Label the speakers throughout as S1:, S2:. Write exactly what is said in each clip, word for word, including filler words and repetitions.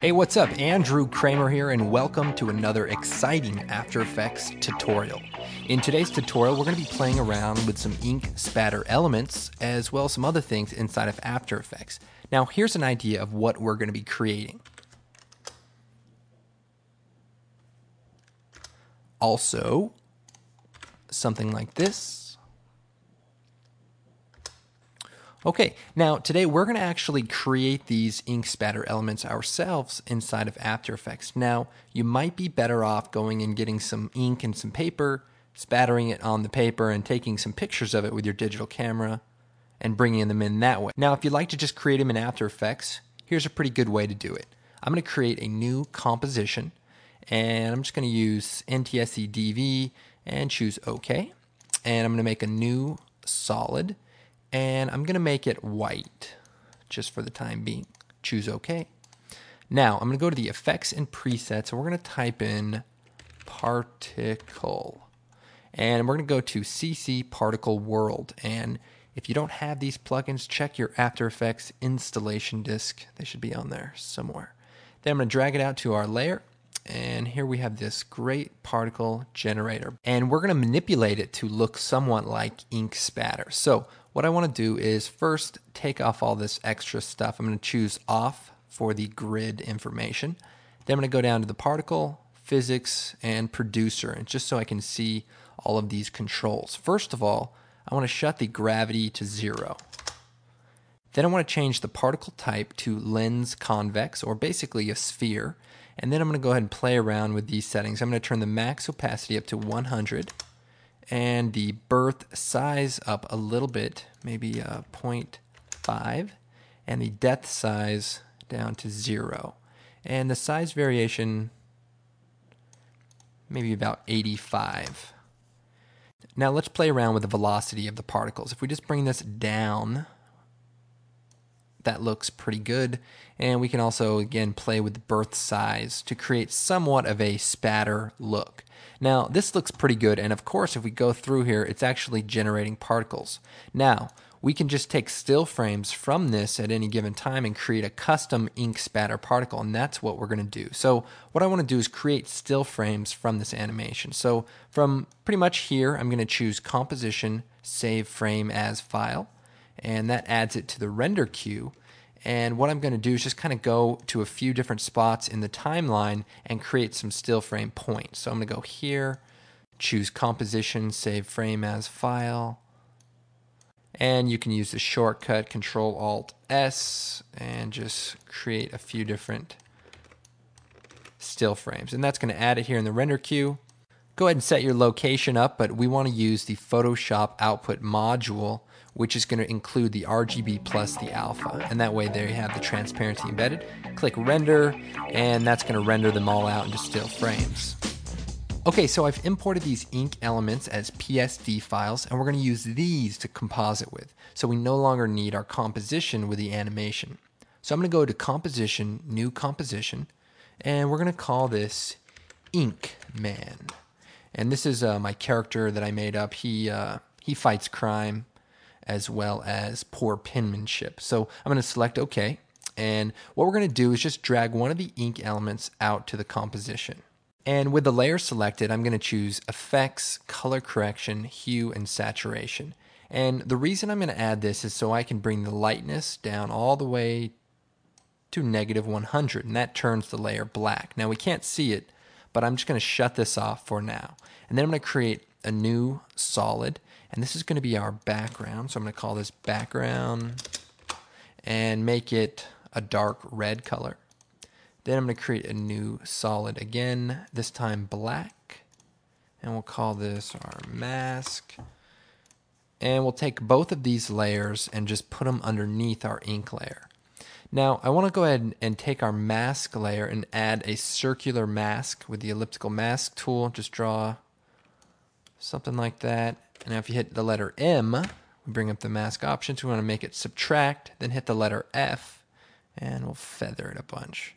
S1: Hey, what's up? Andrew Kramer here, and welcome to another exciting After Effects tutorial. In today's tutorial, we're going to be playing around with some ink spatter elements, as well as some other things inside of After Effects. Now, here's an idea of what we're going to be creating. Also, something like this. Okay, now today we're going to actually create these ink spatter elements ourselves inside of After Effects. Now, you might be better off going and getting some ink and some paper, spattering it on the paper and taking some pictures of it with your digital camera and bringing them in that way. Now, if you'd like to just create them in After Effects, here's a pretty good way to do it. I'm going to create a new composition, and I'm just going to use N T S C D V and choose OK. And I'm going to make a new solid. And I'm going to make it white, just for the time being. Choose OK. Now, I'm going to go to the Effects and Presets, and we're going to type in Particle. And we're going to go to C C Particle World. And if you don't have these plugins, check your After Effects installation disk. They should be on there somewhere. Then I'm going to drag it out to our layer. And here we have this great particle generator. And we're going to manipulate it to look somewhat like ink spatter. So what I want to do is first take off all this extra stuff. I'm going to choose off for the grid information. Then I'm going to go down to the particle, physics, and producer, and just so I can see all of these controls. First of all, I want to shut the gravity to zero. Then I want to change the particle type to lens convex, or basically a sphere. And then I'm going to go ahead and play around with these settings. I'm going to turn the max opacity up to one hundred and the birth size up a little bit, maybe uh, zero point five, and the depth size down to zero. And the size variation, maybe about eighty-five. Now let's play around with the velocity of the particles. If we just bring this down, that looks pretty good. And we can also, again, play with the birth size to create somewhat of a spatter look. Now, this looks pretty good, and of course, if we go through here, it's actually generating particles. Now, we can just take still frames from this at any given time and create a custom ink spatter particle, and that's what we're going to do. So what I want to do is create still frames from this animation. So from pretty much here, I'm going to choose Composition, Save Frame as File, and that adds it to the render queue. And what I'm going to do is just kind of go to a few different spots in the timeline and create some still frame points. So I'm going to go here, choose Composition, Save Frame as File, and you can use the shortcut Control Alt S and just create a few different still frames. And that's going to add it here in the render queue. Go ahead and set your location up, but we want to use the Photoshop output module, which is going to include the R G B plus the alpha. And that way there you have the transparency embedded. Click render, and that's going to render them all out into still frames. Okay, so I've imported these ink elements as P S D files, and we're going to use these to composite with. So we no longer need our composition with the animation. So I'm going to go to Composition, New Composition, and we're going to call this Ink Man. And this is uh, my character that I made up. He, uh, he fights crime as well as poor penmanship. So I'm going to select OK. And what we're going to do is just drag one of the ink elements out to the composition. And with the layer selected, I'm going to choose Effects, Color Correction, Hue, and Saturation. And the reason I'm going to add this is so I can bring the lightness down all the way to negative one hundred. And that turns the layer black. Now we can't see it, but I'm just going to shut this off for now. And then I'm going to create a new solid. And this is going to be our background. So I'm going to call this background and make it a dark red color. Then I'm going to create a new solid again, this time black. And we'll call this our mask. And we'll take both of these layers and just put them underneath our ink layer. Now, I want to go ahead and take our mask layer and add a circular mask with the elliptical mask tool. Just draw something like that. And now if you hit the letter M, we bring up the mask options. We want to make it subtract, then hit the letter F, and we'll feather it a bunch.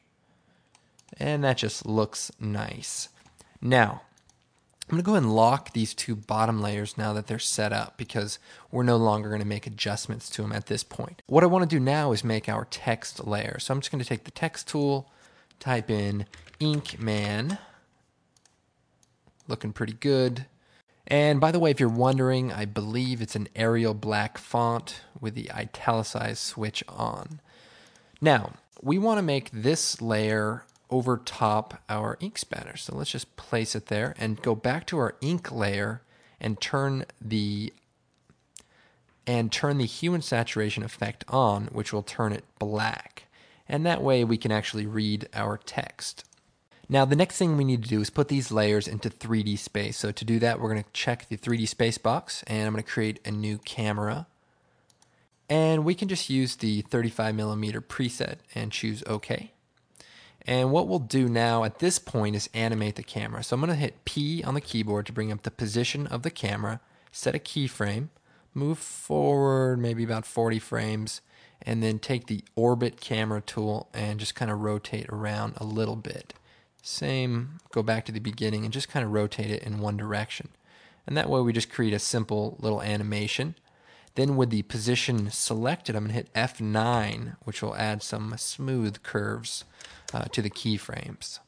S1: And that just looks nice. Now, I'm going to go ahead and lock these two bottom layers now that they're set up, because we're no longer going to make adjustments to them at this point. What I want to do now is make our text layer. So I'm just going to take the text tool, type in Inkman. Looking pretty good. And by the way, if you're wondering, I believe it's an Arial black font with the italicized switch on. Now, we want to make this layer over top our ink spatter. So let's just place it there and go back to our ink layer and turn the and turn the hue and saturation effect on, which will turn it black. And that way we can actually read our text. Now, the next thing we need to do is put these layers into three D space. So to do that, we're going to check the three D space box, and I'm going to create a new camera. And we can just use the thirty-five millimeter preset and choose OK. And what we'll do now at this point is animate the camera. So I'm going to hit P on the keyboard to bring up the position of the camera, set a keyframe, move forward maybe about forty frames, and then take the orbit camera tool and just kind of rotate around a little bit. Same, go back to the beginning and just kind of rotate it in one direction. And that way we just create a simple little animation. Then with the position selected, I'm going to hit F nine, which will add some smooth curves uh, to the keyframes.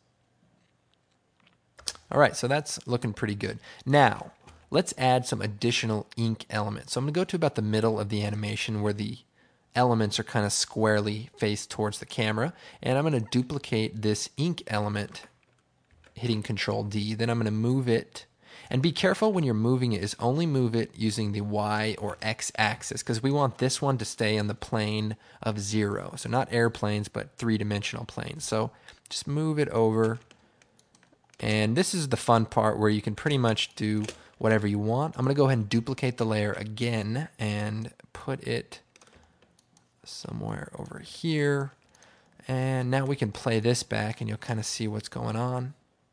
S1: All right, so that's looking pretty good. Now, let's add some additional ink elements. So I'm going to go to about the middle of the animation where the elements are kind of squarely faced towards the camera, and I'm going to duplicate this ink element hitting Control D. Then I'm going to move it, and be careful when you're moving it is only move it using the Y or X axis, because we want this one to stay on the plane of zero. So not airplanes, but three-dimensional planes. So just move it over, and this is the fun part where you can pretty much do whatever you want. I'm going to go ahead and duplicate the layer again and put it somewhere over here. And now we can play this back and you'll kind of see what's going on.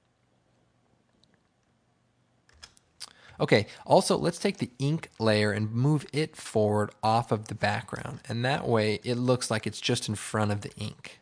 S1: Okay, also let's take the ink layer and move it forward off of the background. And that way it looks like it's just in front of the ink.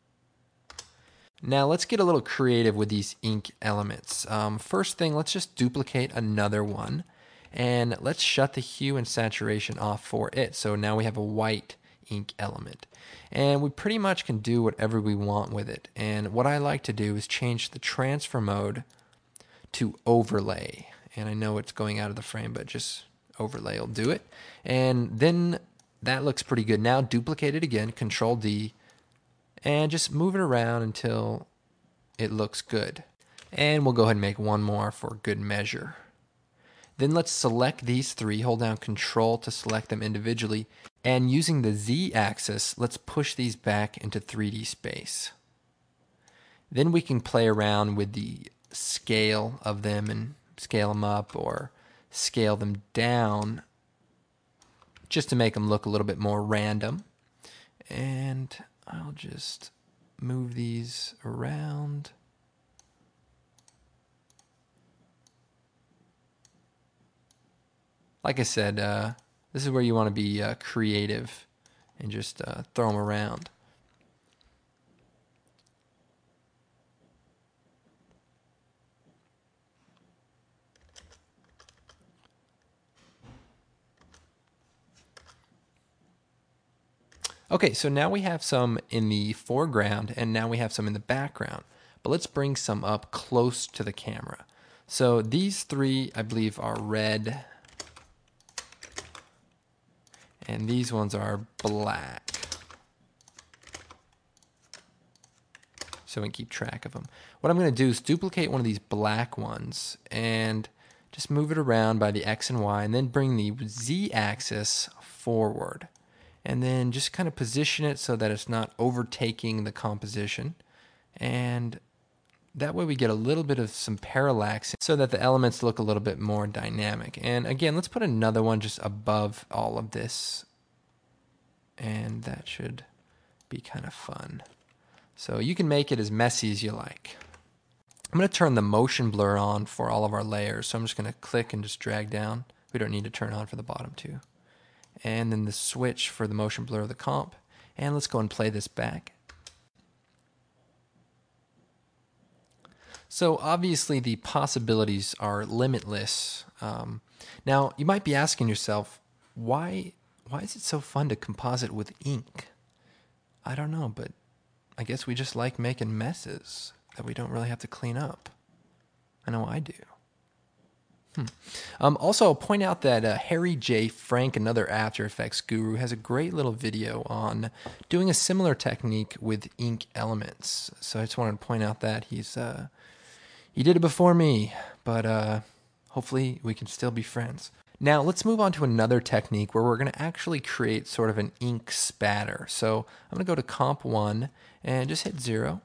S1: Now let's get a little creative with these ink elements. Um, first thing, let's just duplicate another one. And let's shut the hue and saturation off for it. So now we have a white ink element. And we pretty much can do whatever we want with it. And what I like to do is change the transfer mode to overlay. And I know it's going out of the frame, but just overlay will do it. And then that looks pretty good. Now duplicate it again, Control D, and just move it around until it looks good. And we'll go ahead and make one more for good measure. Then let's select these three, hold down Control to select them individually, and using the Z axis, let's push these back into three D space. Then we can play around with the scale of them and scale them up or scale them down just to make them look a little bit more random. And I'll just move these around. Like I said, uh, this is where you want to be uh, creative and just uh, throw them around. Okay, so now we have some in the foreground and now we have some in the background. But let's bring some up close to the camera. So these three, I believe, are red. And these ones are black. So we can keep track of them. What I'm going to do is duplicate one of these black ones and just move it around by the X and Y and then bring the Z axis forward. And then just kind of position it so that it's not overtaking the composition. And that way we get a little bit of some parallax so that the elements look a little bit more dynamic. And again, let's put another one just above all of this. And that should be kind of fun. So you can make it as messy as you like. I'm going to turn the motion blur on for all of our layers. So I'm just going to click and just drag down. We don't need to turn on for the bottom two. And then the switch for the motion blur of the comp. And let's go and play this back. So obviously the possibilities are limitless. Um, now you might be asking yourself, why, why is it so fun to composite with ink? I don't know, but I guess we just like making messes that we don't really have to clean up. I know I do. Hmm. Um, also, I'll point out that uh, Harry J. Frank, another After Effects guru, has a great little video on doing a similar technique with ink elements. So I just wanted to point out that he's uh, he did it before me, but uh, hopefully we can still be friends. Now let's move on to another technique where we're going to actually create sort of an ink spatter. So I'm going to go to Comp one and just hit zero.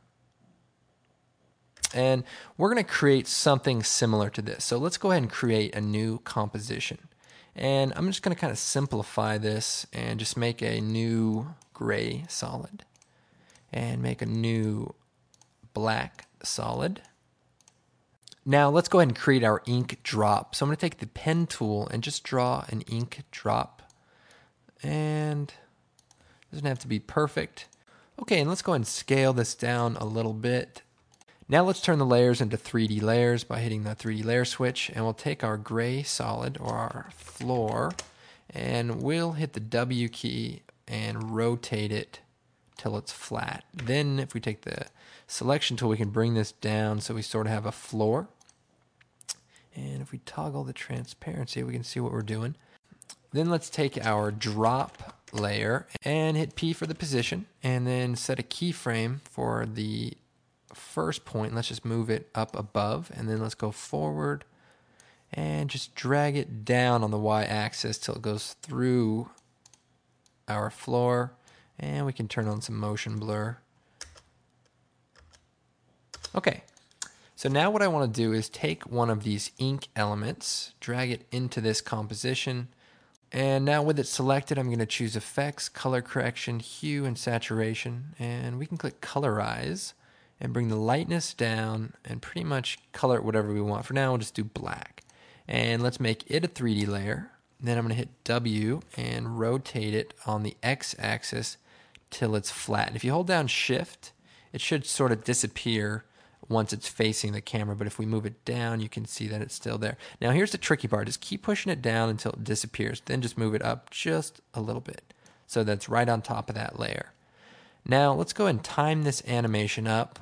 S1: And we're going to create something similar to this. So let's go ahead and create a new composition. And I'm just going to kind of simplify this and just make a new gray solid. And make a new black solid. Now let's go ahead and create our ink drop. So I'm going to take the pen tool and just draw an ink drop. And it doesn't have to be perfect. Okay, and let's go ahead and scale this down a little bit. Now let's turn the layers into three D layers by hitting the three D layer switch, and we'll take our gray solid or our floor and we'll hit the W key and rotate it till it's flat. Then if we take the selection tool, we can bring this down so we sort of have a floor. And if we toggle the transparency, we can see what we're doing. Then let's take our drop layer and hit P for the position, and then set a keyframe for the first point. Let's just move it up above, and then let's go forward and just drag it down on the y-axis till it goes through our floor, and we can turn on some motion blur. Okay, so now what I want to do is take one of these ink elements, drag it into this composition, and now with it selected, I'm going to choose Effects, Color Correction, Hue, and Saturation, and we can click Colorize and bring the lightness down and pretty much color it whatever we want. For now, we'll just do black. And let's make it a three D layer. Then I'm going to hit W and rotate it on the X-axis till it's flat. And if you hold down Shift, it should sort of disappear once it's facing the camera, but if we move it down, you can see that it's still there. Now here's the tricky part, is keep pushing it down until it disappears, then just move it up just a little bit, so that's right on top of that layer. Now let's go ahead and time this animation up,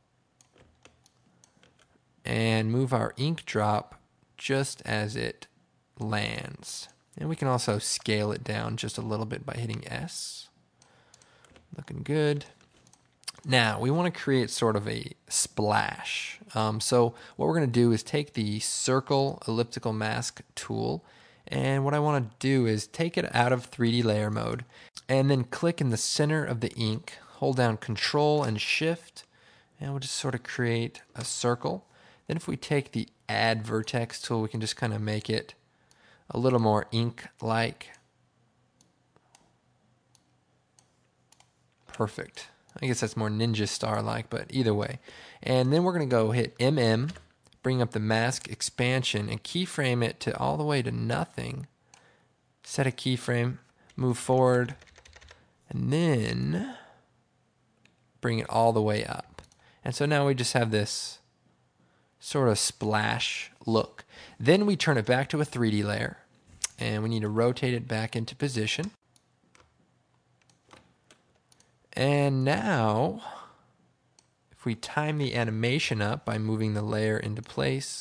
S1: and move our ink drop just as it lands. And we can also scale it down just a little bit by hitting S. Looking good. Now, we want to create sort of a splash. Um, so what we're going to do is take the Circle Elliptical Mask tool, and what I want to do is take it out of three D layer mode, and then click in the center of the ink, hold down Control and Shift, and we'll just sort of create a circle. Then if we take the Add Vertex tool, we can just kind of make it a little more ink-like. Perfect. I guess that's more Ninja Star-like, but either way. And then we're going to go hit M M, bring up the mask expansion, and keyframe it to all the way to nothing. Set a keyframe, move forward, and then bring it all the way up. And so now we just have this sort of splash look. Then we turn it back to a three D layer, and we need to rotate it back into position. And now, if we time the animation up by moving the layer into place,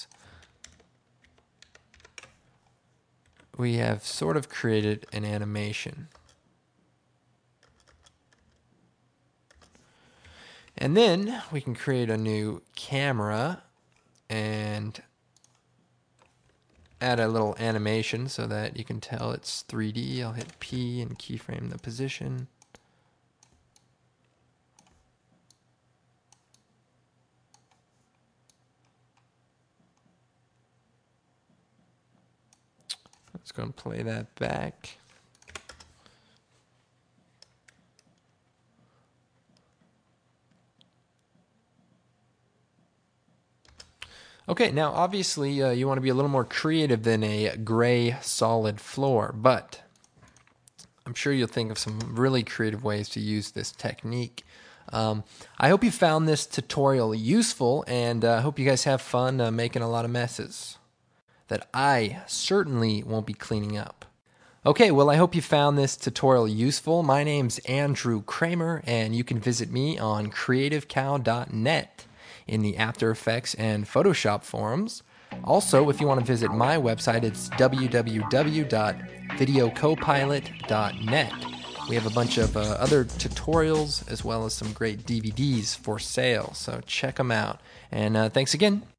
S1: we have sort of created an animation. And then we can create a new camera and add a little animation so that you can tell it's three D. I'll hit P and keyframe the position. Let's go and play that back. Okay, now obviously uh, you want to be a little more creative than a gray solid floor, but I'm sure you'll think of some really creative ways to use this technique. Um, I hope you found this tutorial useful, and I uh, hope you guys have fun uh, making a lot of messes that I certainly won't be cleaning up. Okay, well, I hope you found this tutorial useful. My name's Andrew Kramer, and you can visit me on creative cow dot net in the After Effects and Photoshop forums. Also, if you want to visit my website, it's w w w dot video copilot dot net. We have a bunch of uh, other tutorials as well as some great D V Ds for sale, so check them out. And uh, thanks again.